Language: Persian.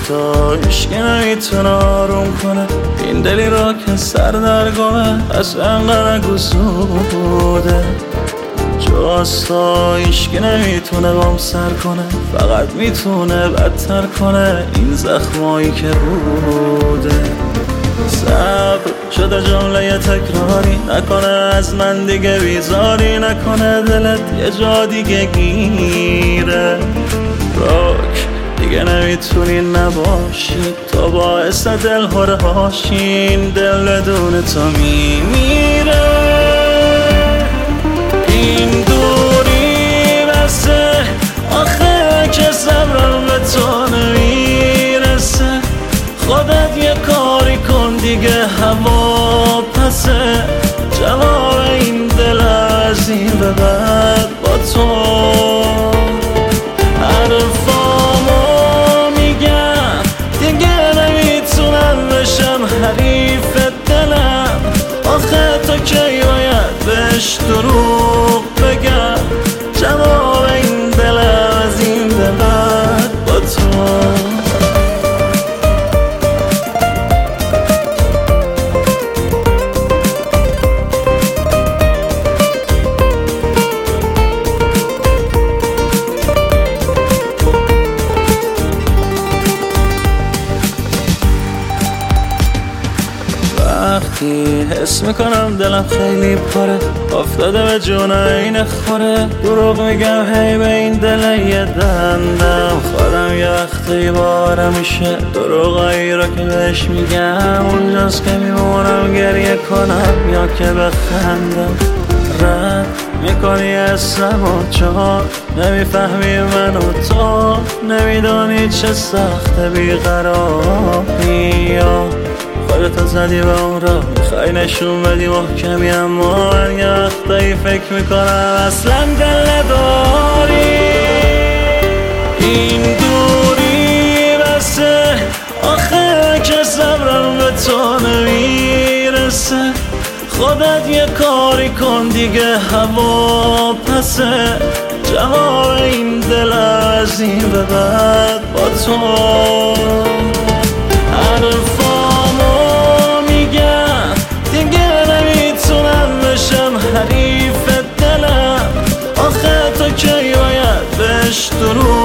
تا عشقی نمیتونه آروم کنه این دلی را که سر در گمه از انقدر گسوده جاستا عشقی نمیتونه بام سر کنه فقط میتونه بدتر کنه این زخمایی که بوده صبر شده جمله تکراری نکنه از من دیگه بیزاری نکنه دلت یه جا دیگه گیره راک دیگه نمیتونی نباشی تو باعث دل هره هاشین دل بدون تو میمیره این دوری بسه آخه که صبرم به تو نمیرسه خودت یه کاری کن دیگه هوا پسه جواب این دل از این به بعد با تو حرفامو میگم دیگه نمیتونم بشم حریف دلم آخه تو کی باید بهش دروغ بگم جواب این دل از این به بعد با تو وقتی حس میکنم دلم خیلی پره افتاده به جون این خوره دروغ میگم هی به این دل یه دندم خودم یه وقتی بارم میشه دروغایی رو که بهش میگم اونجاست که میمونم گریه کنم یا که بخندم رد میکنی اسم و چهار نمیفهمی من و تو نمیدانی چه سخت بیقراری خودتو زدی به اون را میخوای نشون بدی محکمی اما من یه وقتایی فکر میکنم اصلا دل نداری این دوری بسه آخه که صبرم به تو نمیرسه خودت یه کاری کن دیگه هوا پسه جواب این دل از این به بعد با تو حریف دلم آخه تو کی باید بهش دروغ